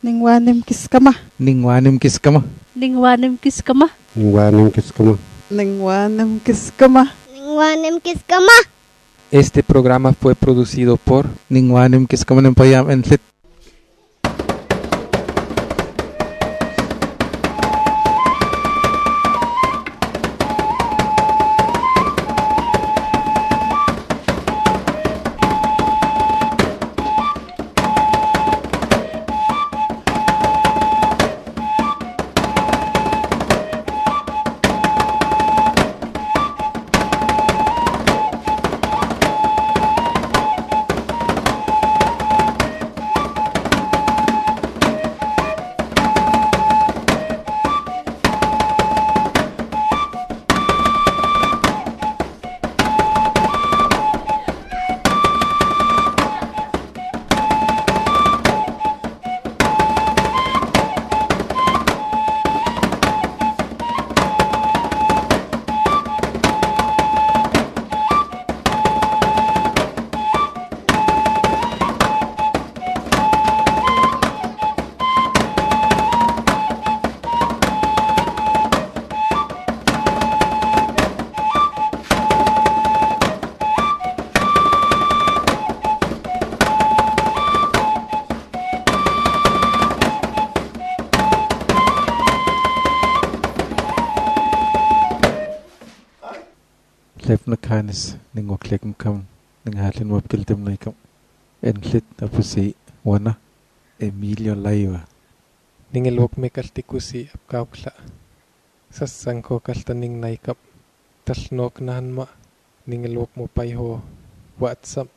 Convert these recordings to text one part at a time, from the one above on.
Ningwanim kiskama. Ningwanim kiskama. Ningwanim kiskama. Ningwanim kiskama. Ningwanim kiskama. Ningwanim kiskama. Este programa fue producido por Ningwanim Kiskama Nempayam en Tlit. Lefna kanis ningwaklekum kam ninghalin wapkiltem naikam en Tlit apusi wana Emilio Laiva Ningelwak mekaltikusi apkaukla sassanko kaltaning naikap talnok nahanma ningelwak mo paiho WhatsApp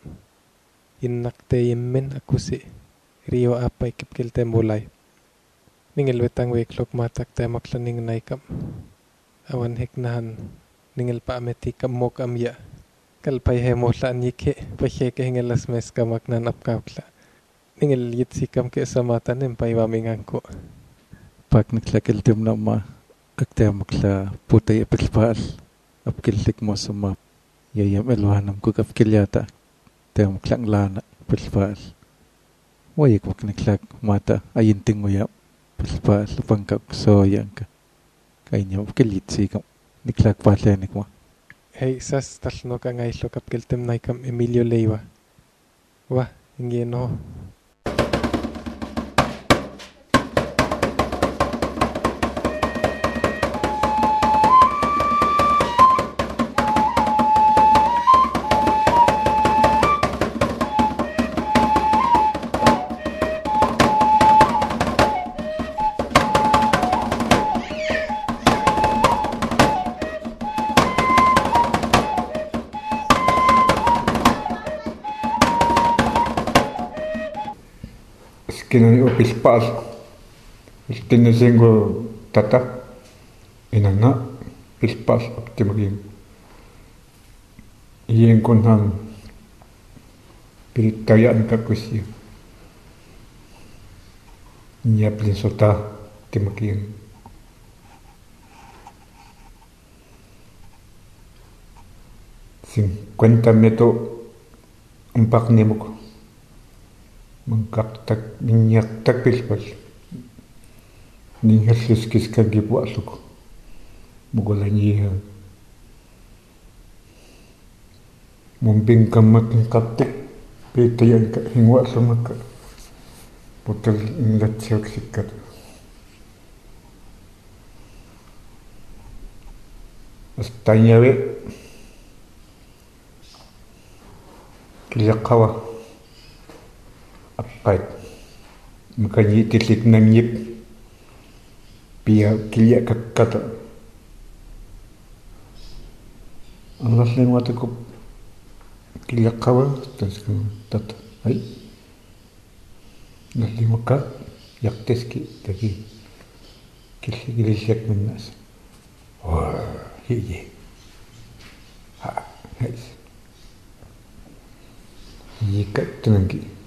innakte yemmen akusi rio apay kipkiltem bulay ningelwetang weklok matakte maklaning naikap awan heknahan ningel pa ameti kamok amya kalpay hemola anyike paheke hingelas mes kamak nan apkaukla ningel yitsikam ke samatan empay wamingangko pak niklakiltem na ma aktemakla putay apilpaal apkilik mo sumap yayam elwanam ko kapkilyata temaklang lana pilpaal wayik wak niklak mata ayinting uyap pilpaal pangkak soyang ka kainya apkilyitsikam niklak patlenik mo. Hey, sas talno ka ngailo kapkiltem naikam Emilio Laiva. Wah, ingeno. Kinani opilpaal iltinnasingo tata inanna pilpaal optimagin yen kunhan piltayan kakusi nyaplin sota timagin $50 umpak nimuk mengkaktak minyaktak pilpal ninghaliskis kagibuasuk mugolanyiha mumbing kamak kaptik pitayan ka hingwa samaka putal inlatsak sikat astanyawe kilakawa apait makanya titik nanyip pia kilia kata Allah lain waktu ko kilia kawa terus tata ay nali maka yakteski tadi kilia siak menas wah hiye ha guys yikat tenangki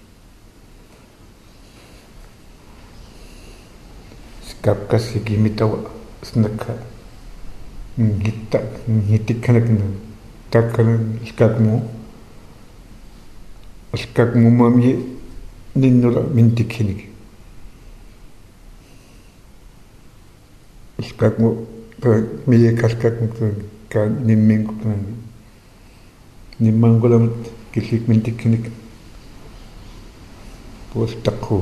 kapkas gimitawa snaka ngitak ngitikanak takkan skakmu mami ninnula mintikinik ilkakmu miyakalkakmu ka nimminku nimmangulamut killikmintikkinik puustaqu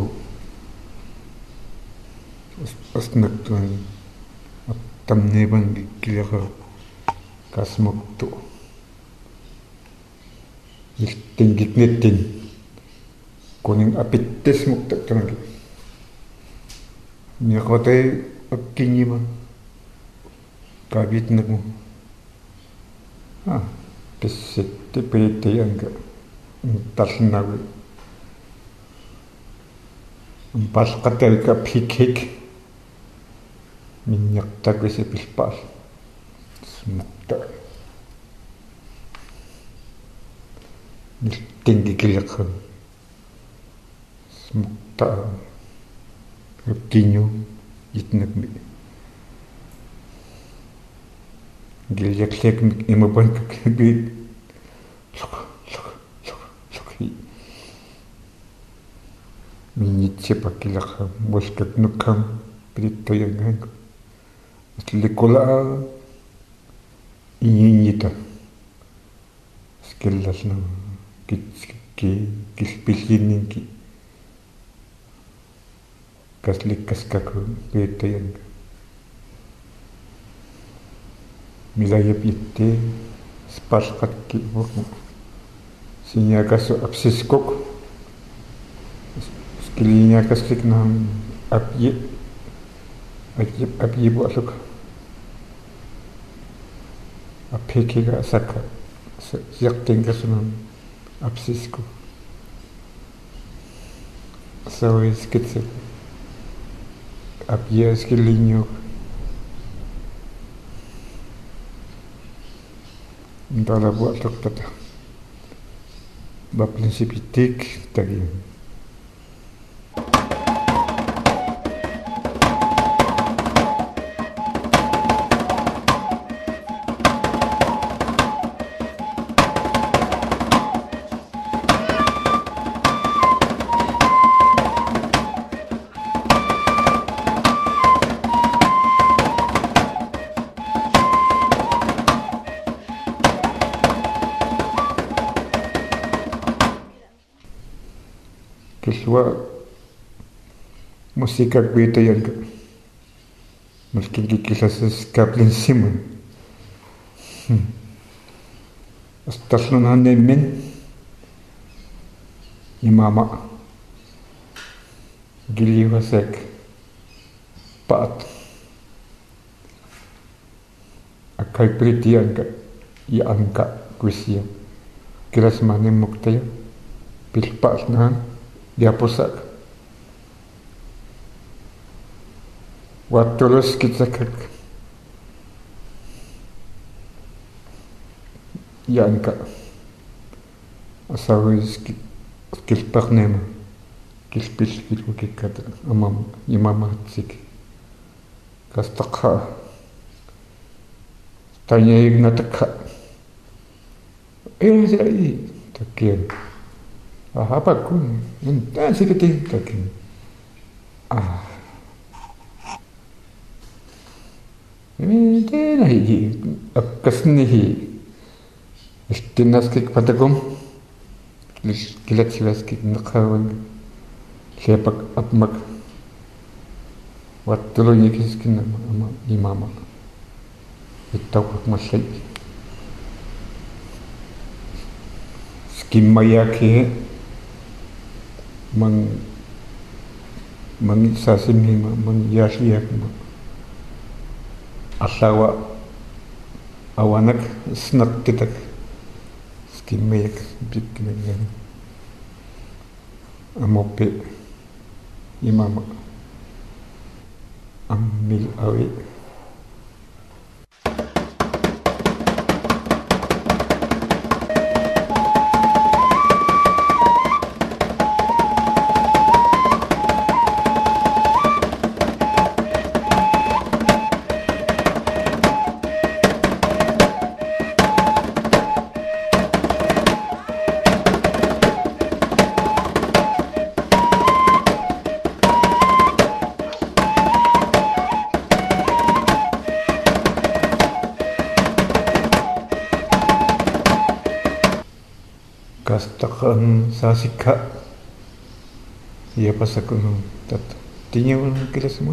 asnaktuan tamneban kiliqa kasmuktu iltingiknittin kuning apittismukta tangi niqotay akkinyima kabitnamu tessitti piittiyanga talnawi palqatalka phikik minyaqtakwisi pilpaal smukta niltingikiliqa smukta kinyu itnakmi gilyaklek imaban kakbit minitse pakilaqa muskaknukam prittoyangan aslikula iñiñita skillasna kilpillininki kaslikkaskaku prittoyanga milayap itte sparqatki siñakasu apsiskok skiliñakasliknam apyi bu'aluk aphekiga saka yaqtinkasunam apsisko sawiskitse apyi skiliñok ndala bu'aluk tata ba principitik tagi kiswa musika beta yang mungkin kisah kaplin siman astaslan men imama gili wasek pat akai priti angka ya angka kuisia kiras mane muktaya pilpas na dia pusat waktu terus kita yang ka asawis kilpak nema kilpis kilu kikata amam imama sik kastakha tanya ignatakha jadi takian apa kun entah sedikit takin ini nahi kasnihi istinaskik patakum kilat silaskik nakawan lepak apmak waktu lo nyekiskin nama imama itawak masay skim mayaki sasimhi yasiyak asawa awanak snak titak skimayak bikinagan amope imama amil awi akan sasika iya pas aku tat tinya kira semua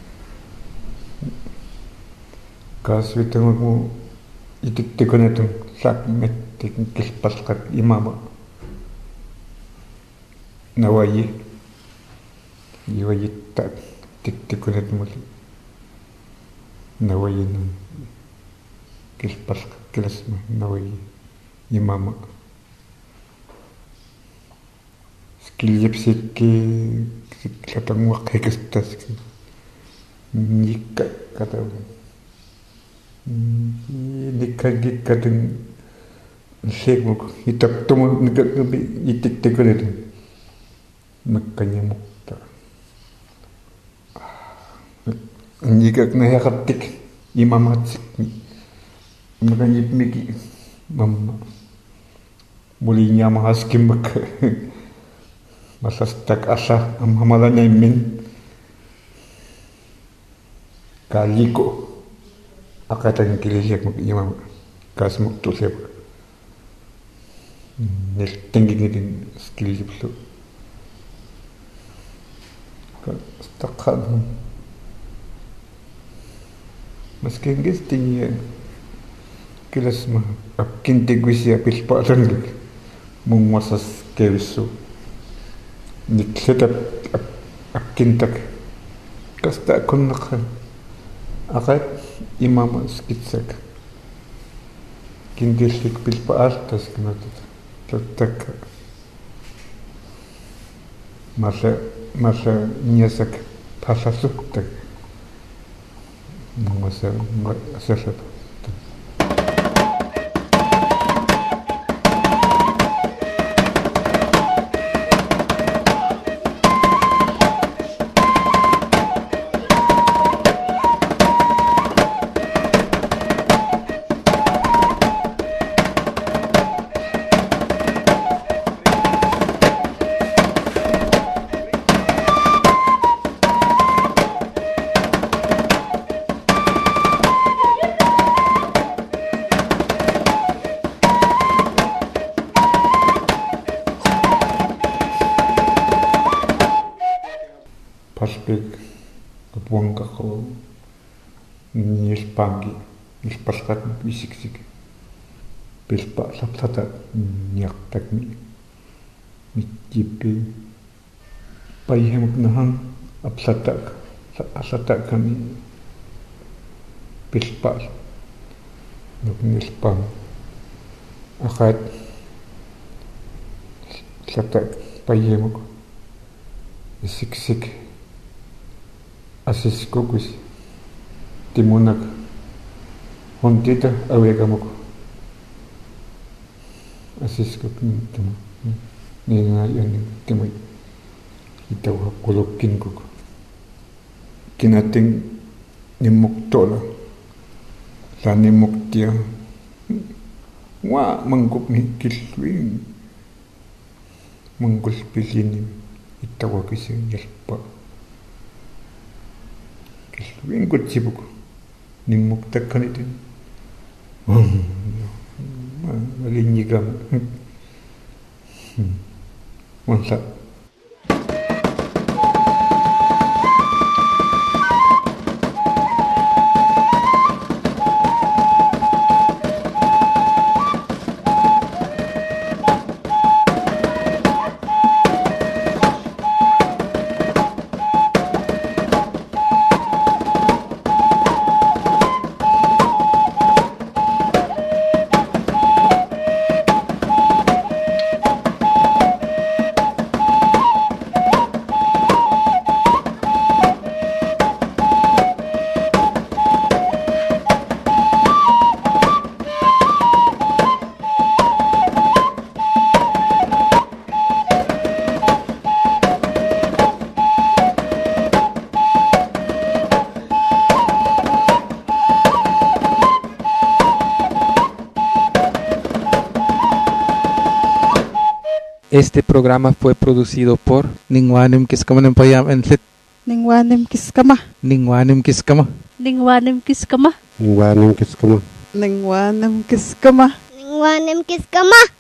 kas vitang mo itik-tikon itong sakmet tikil paskat imama nawayi tak tik-tikon itong muli nawayi ng kil paskat kilas mo nawayi imama skilipsit ki katang wakikistas ki nikka kata nikagi kadang shake mo itap tumo itik ko nito magkanya mukta nikag na hakatik imamatsik magkanya miki mama muli niya mahaskim mag masastak asa ang hamalanya min kaliko akatan kilisyak mag-imam kasmuk to sep nil tinggi din skill so ka stakad maski ngis tingi kilas ma apkinti guisi apilpatan mung masas kewiso niksetat apkintak kasta kunnakan akat imam skitsak kindislik pilpaal tas kinatat tak masa nyasak pasasuk tak masa asasat paspek kapuang kako nilpangi nilpaskat wisiksik pilpa sapsata nyaktak mitjipi paihemak nahan apsatak asatak kami pilpa nuk nilpang akat satak paihemak isiksik asis kokus timunak hontita awegamok asis kok ni nga yan timay itaw kulukin ko kinating nimuktola sa nimuktiya wa mangkop ni kilwing manggul pilinin itaw kasi yalpa wingkut sibuk nimuktak kanitin malinyigam mansa Este programa fue producido por Ningwanim kiskama payam entlit Ningwanim kiskama. Ningwanim kiskama Ningwanim kiskama. Ningwanim kiskama. Ningwanim kiskama. Ningwanim kiskama.